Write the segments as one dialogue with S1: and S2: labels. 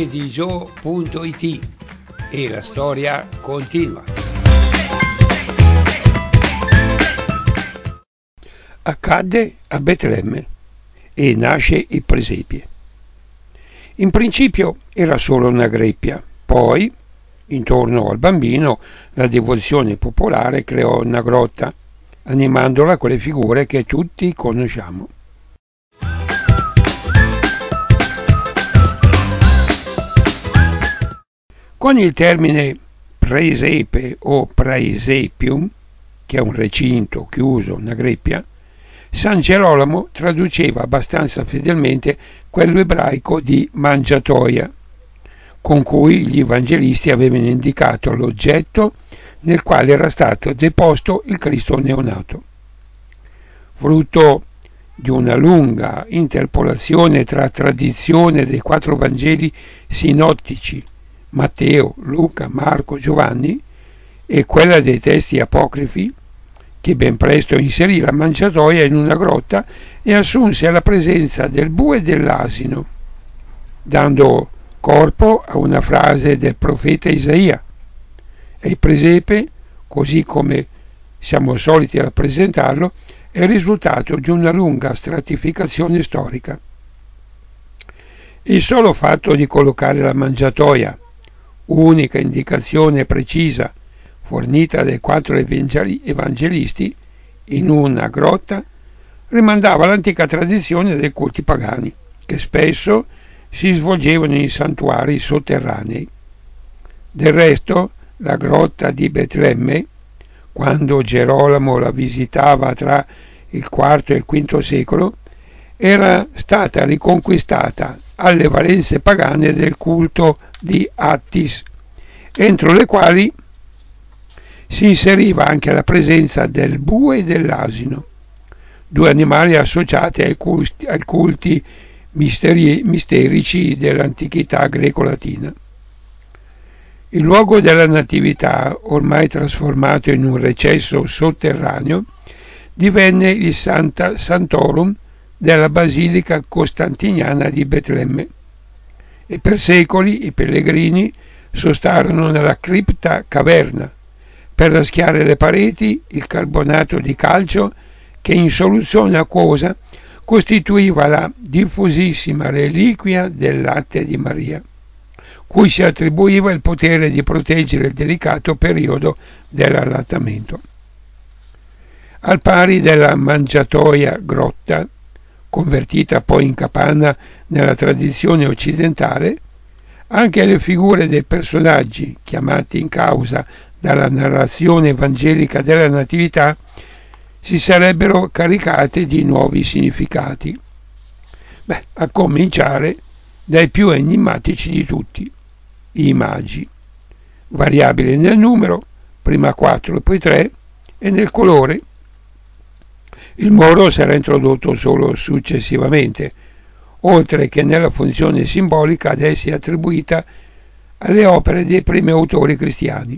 S1: storie.it e la storia continua. Accadde a Betlemme e nasce il presepe. In principio era solo una greppia, poi, intorno al bambino, la devozione popolare creò una grotta, animandola con le figure che tutti conosciamo. Con il termine presepe o praesepium, che è un recinto chiuso, una greppia, San Gerolamo traduceva abbastanza fedelmente quello ebraico di mangiatoia, con cui gli evangelisti avevano indicato l'oggetto nel quale era stato deposto il Cristo neonato. Frutto di una lunga interpolazione tra tradizione dei 4 Vangeli sinottici, Matteo, Luca, Marco, Giovanni, e quella dei testi apocrifi, che ben presto inserì la mangiatoia in una grotta e assunse alla presenza del bue e dell'asino, dando corpo a una frase del profeta Isaia. E il presepe, così come siamo soliti rappresentarlo, è il risultato di una lunga stratificazione storica. Il solo fatto di collocare la mangiatoia, unica indicazione precisa fornita dai 4 evangelisti, in una grotta, rimandava all'antica tradizione dei culti pagani, che spesso si svolgevano in santuari sotterranei. Del resto, la grotta di Betlemme, quando Gerolamo la visitava tra il IV e il V secolo, era stata riconquistata alle valenze pagane del culto di Attis, entro le quali si inseriva anche la presenza del bue e dell'asino, 2 animali associati ai culti misterici dell'antichità greco-latina. Il luogo della natività, ormai trasformato in un recesso sotterraneo, divenne il Santorum della Basilica Costantiniana di Betlemme, e per secoli i pellegrini sostarono nella cripta caverna, per raschiare le pareti il carbonato di calcio che in soluzione acquosa costituiva la diffusissima reliquia del latte di Maria, cui si attribuiva il potere di proteggere il delicato periodo dell'allattamento. Al pari della mangiatoia grotta, convertita poi in capanna nella tradizione occidentale, anche le figure dei personaggi chiamati in causa dalla narrazione evangelica della Natività si sarebbero caricate di nuovi significati. A cominciare dai più enigmatici di tutti, i magi, variabili nel numero, prima 4 e poi 3, e nel colore. Il moro sarà introdotto solo successivamente, oltre che nella funzione simbolica ad essi attribuita alle opere dei primi autori cristiani.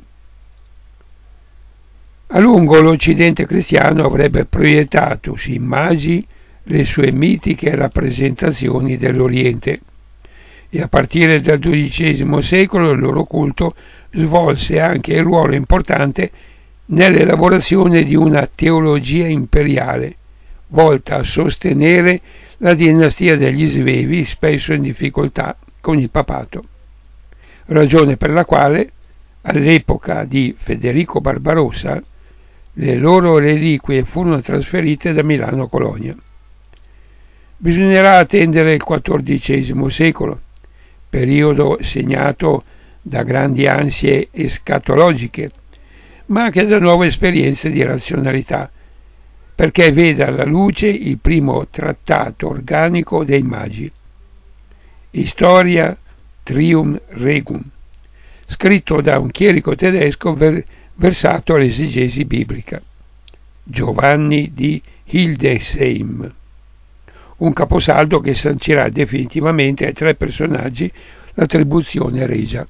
S1: A lungo l'Occidente cristiano avrebbe proiettato sui magi le sue mitiche rappresentazioni dell'Oriente, e a partire dal XII secolo il loro culto svolse anche il ruolo importante nell'elaborazione di una teologia imperiale, volta a sostenere la dinastia degli Svevi, spesso in difficoltà con il papato, ragione per la quale all'epoca di Federico Barbarossa le loro reliquie furono trasferite da Milano a Colonia. Bisognerà attendere il XIV secolo, periodo segnato da grandi ansie escatologiche, ma anche da nuove esperienze di razionalità, perché veda alla luce il primo trattato organico dei magi, Historia Trium Regum, scritto da un chierico tedesco versato all'esegesi biblica, Giovanni di Hildesheim, un caposaldo che sancirà definitivamente ai 3 personaggi l'attribuzione regia.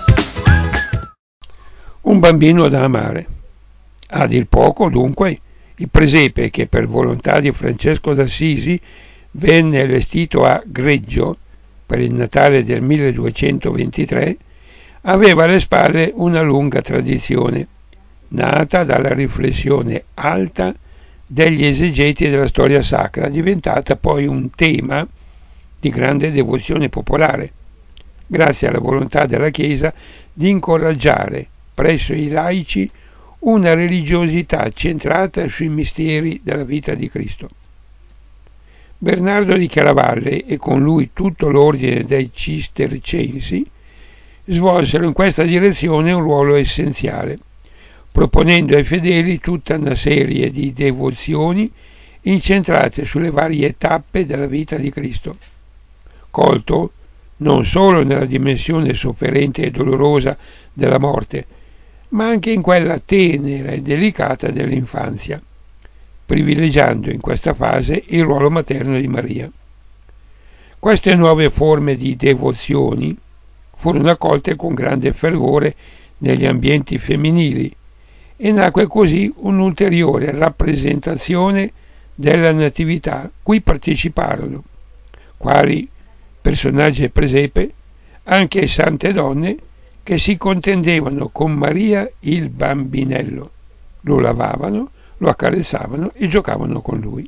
S1: Un bambino da amare. A dir poco, dunque, Il presepe, che per volontà di Francesco d'Assisi venne allestito a Greggio per il Natale del 1223, aveva alle spalle una lunga tradizione, nata dalla riflessione alta degli esegeti della storia sacra, diventata poi un tema di grande devozione popolare, grazie alla volontà della Chiesa di incoraggiare presso i laici una religiosità centrata sui misteri della vita di Cristo. Bernardo di Chiaravalle e con lui tutto l'ordine dei Cistercensi svolsero in questa direzione un ruolo essenziale, proponendo ai fedeli tutta una serie di devozioni incentrate sulle varie tappe della vita di Cristo, colto non solo nella dimensione sofferente e dolorosa della morte, ma anche in quella tenera e delicata dell'infanzia, privilegiando in questa fase il ruolo materno di Maria. Queste nuove forme di devozioni furono accolte con grande fervore negli ambienti femminili e nacque così un'ulteriore rappresentazione della Natività cui parteciparono, quali personaggi e presepe, anche sante donne che si contendevano con Maria il bambinello, lo lavavano, lo accarezzavano e giocavano con lui.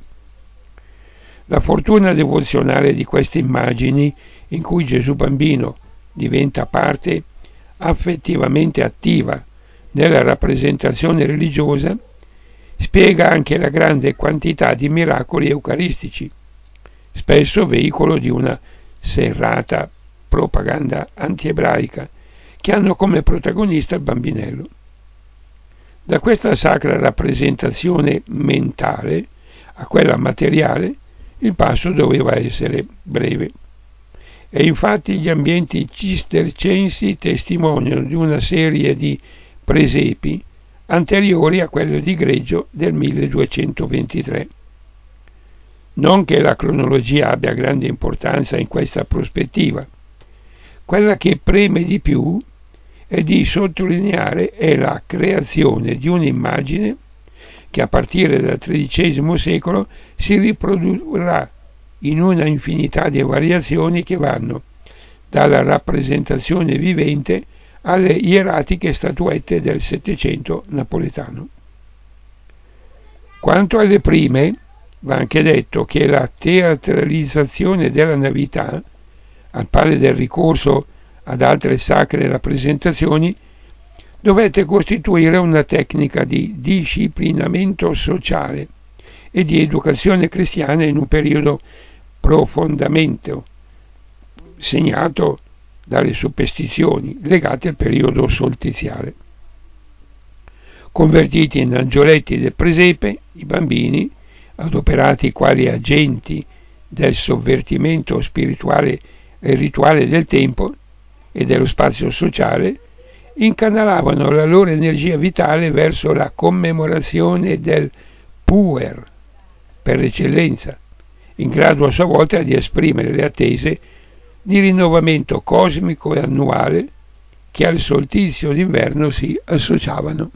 S1: La fortuna devozionale di queste immagini, in cui Gesù bambino diventa parte affettivamente attiva nella rappresentazione religiosa, spiega anche la grande quantità di miracoli eucaristici, spesso veicolo di una serrata propaganda antiebraica, che hanno come protagonista il bambinello. Da questa sacra rappresentazione mentale a quella materiale il passo doveva essere breve. E infatti gli ambienti cistercensi testimoniano di una serie di presepi anteriori a quello di Greggio del 1223. Non che la cronologia abbia grande importanza in questa prospettiva. Quella che preme di più è di sottolineare è la creazione di un'immagine che a partire dal XIII secolo si riprodurrà in una infinità di variazioni che vanno dalla rappresentazione vivente alle ieratiche statuette del Settecento napoletano. Quanto alle prime, va anche detto che la teatralizzazione della Natività, al pari del ricorso ad altre sacre rappresentazioni, dovette costituire una tecnica di disciplinamento sociale e di educazione cristiana in un periodo profondamente segnato dalle superstizioni legate al periodo solstiziale. Convertiti in angioletti del presepe, i bambini, adoperati quali agenti del sovvertimento spirituale e rituale del tempo e dello spazio sociale, incanalavano la loro energia vitale verso la commemorazione del puer per eccellenza, in grado a sua volta di esprimere le attese di rinnovamento cosmico e annuale che al solstizio d'inverno si associavano.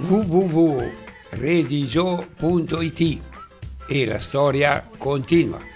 S1: www.redigio.it e la storia continua.